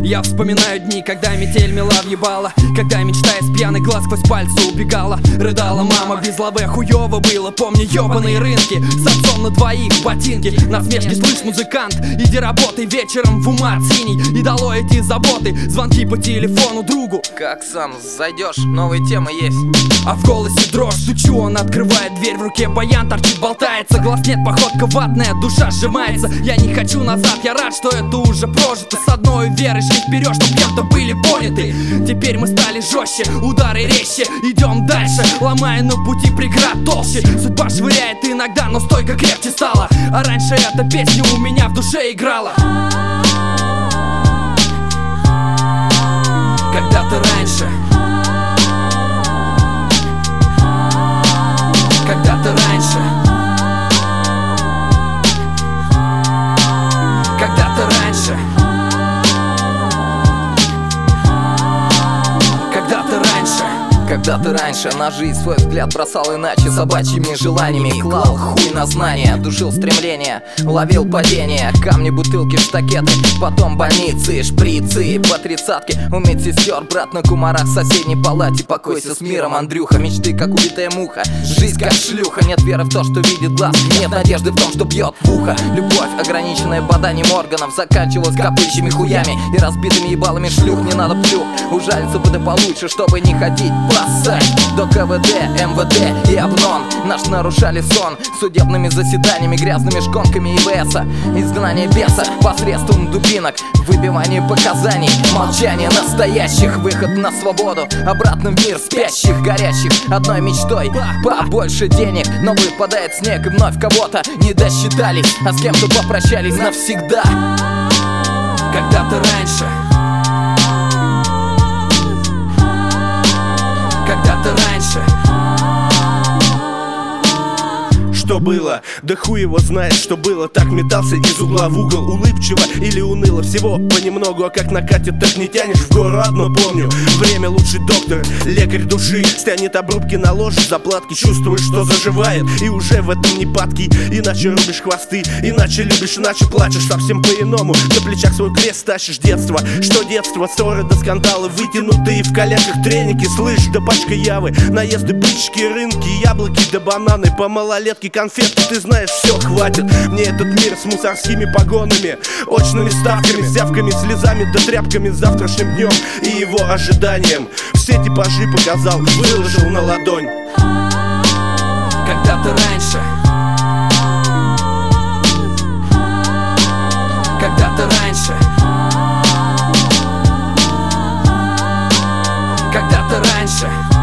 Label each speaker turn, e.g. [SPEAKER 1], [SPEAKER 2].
[SPEAKER 1] Я вспоминаю дни, когда метель мела въебала, когда мечта из пьяных глаз сквозь пальцы убегала. Рыдала мама, без лавы хуёво было. Помню ёбаные рынки, с отцом на двоих ботинки. Насмешки, слышь, музыкант, иди работай вечером в ума синий. И долой эти заботы, звонки по телефону другу.
[SPEAKER 2] Как сам зайдешь, новые темы есть.
[SPEAKER 1] А в голосе дрожь, стучу, он открывает дверь, в руке баян торчит, болтается. Глаз нет, походка ватная, душа сжимается. Я не хочу назад, я рад, что это уже прожито. С одной верой шли вперед, чтоб кем-то были поняты. Теперь мы стали жестче, удары резче. Идем дальше, ломая на пути преград толще. Судьба швыряет иногда, но стойка крепче стала. А раньше эта песня у меня в душе играла. Когда-то раньше, когда-то раньше, когда-то раньше, когда-то раньше.
[SPEAKER 2] Когда-то раньше на жизнь свой взгляд бросал иначе, собачьими желаниями клал хуй на знания, душил стремления, ловил падения. Камни, бутылки, штакеты, потом больницы, шприцы, по тридцатке. У медсестер, брат на кумарах в соседней палате. Покойся с миром, Андрюха, мечты как убитая муха. Жизнь как шлюха, нет веры в то, что видит глаз. Нет надежды в том, что бьет в ухо. Любовь, ограниченная боданием органов, заканчивалась копычьими хуями и разбитыми ебалами шлюх. Не надо плюх, ужалиться бы да получше, чтобы не ходить до КВД, МВД и ОБНОН. Наш нарушали сон судебными заседаниями, грязными шконками ИВСа. Изгнание беса посредством дубинок, выбивание показаний, молчание настоящих, выход на свободу, обратно в мир спящих, горящих одной мечтой побольше денег. Но выпадает снег и вновь кого-то не досчитались, а с кем-то попрощались навсегда.
[SPEAKER 1] Когда-то раньше, когда-то раньше.
[SPEAKER 3] Что было? Да хуй его знает, что было. Так метался из угла в угол, улыбчиво или уныло. Всего понемногу, а как накатит, так не тянешь. В гору одно помню, время лучший доктор, лекарь души. Стянет обрубки, наложит заплатки, чувствуешь, что заживает. И уже в этом не падки, иначе рубишь хвосты. Иначе любишь, иначе плачешь, совсем по-иному. На плечах свой крест тащишь детство. Что детство? Ссоры до скандалы, вытянутые в коленках треники. Слышь, да пачка явы, наезды, бычки, рынки, яблоки да бананы, по малолетке конфетки, ты знаешь, все, хватит. Мне этот мир с мусорскими погонами, очными ставками, зявками, слезами да тряпками, завтрашним днем и его ожиданием. Все типажи показал, выложил на ладонь.
[SPEAKER 1] Когда-то раньше, когда-то раньше, когда-то раньше.